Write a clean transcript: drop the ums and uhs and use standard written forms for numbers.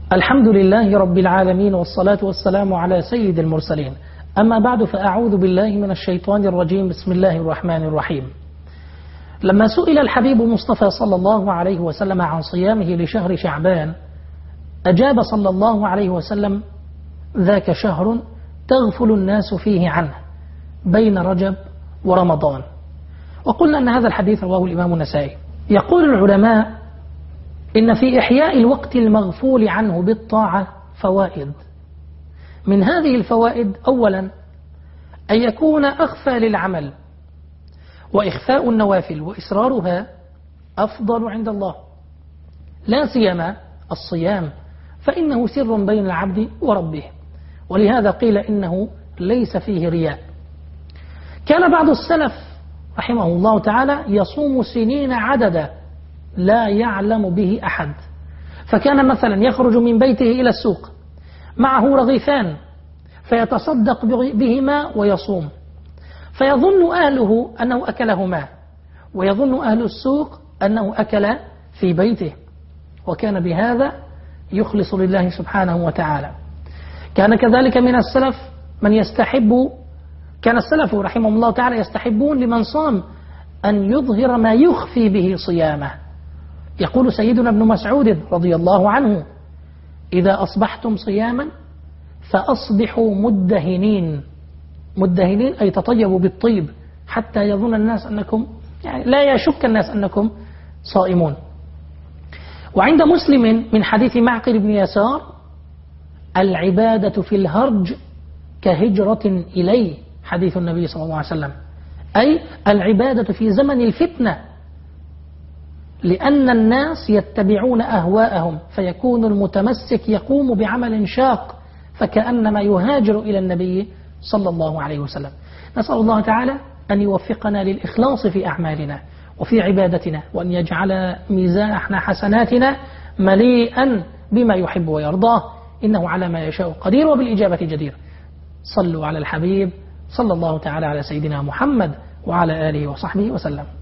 الحمد لله رب العالمين، والصلاة والسلام على سيد المرسلين. أما بعد، فأعوذ بالله من الشيطان الرجيم. بسم الله الرحمن الرحيم. لما سئل الحبيب مصطفى صلى الله عليه وسلم عن صيامه لشهر شعبان، أجاب صلى الله عليه وسلم: ذاك شهر تغفل الناس فيه عنه بين رجب ورمضان. وقلنا أن هذا الحديث رواه الإمام النسائي. يقول العلماء إن في إحياء الوقت المغفول عنه بالطاعة فوائد. من هذه الفوائد: أولا، أن يكون أخفى للعمل، وإخفاء النوافل وإسرارها أفضل عند الله، لا سيما الصيام، فإنه سر بين العبد وربه، ولهذا قيل إنه ليس فيه رياء. كان بعض السلف رحمه الله تعالى يصوم سنين عددا لا يعلم به أحد، فكان مثلا يخرج من بيته إلى السوق معه رغيفان فيتصدق بهما ويصوم، فيظن أهله أنه أكلهما، ويظن أهل السوق أنه أكل في بيته، وكان بهذا يخلص لله سبحانه وتعالى. كان كذلك من السلف من يستحب، كان السلف رحمه الله تعالى يستحبون لمن صام أن يظهر ما يخفي به صيامه. يقول سيدنا ابن مسعود رضي الله عنه: إذا أصبحتم صياما فأصبحوا مدهنين. مدهنين أي تطيبوا بالطيب حتى يظن الناس أنكم، يعني لا يشك الناس أنكم صائمون. وعند مسلم من حديث معقل بن يسار: العبادة في الهرج كهجرة إليه، حديث النبي صلى الله عليه وسلم، أي العبادة في زمن الفتنة، لأن الناس يتبعون أهواءهم، فيكون المتمسك يقوم بعمل شاق فكأنما يهاجر إلى النبي صلى الله عليه وسلم. نسأل الله تعالى أن يوفقنا للإخلاص في أعمالنا وفي عبادتنا، وأن يجعل ميزان حسناتنا مليئا بما يحب ويرضاه، إنه على ما يشاء قدير وبالإجابة جدير. صلوا على الحبيب صلى الله تعالى على سيدنا محمد وعلى آله وصحبه وسلم.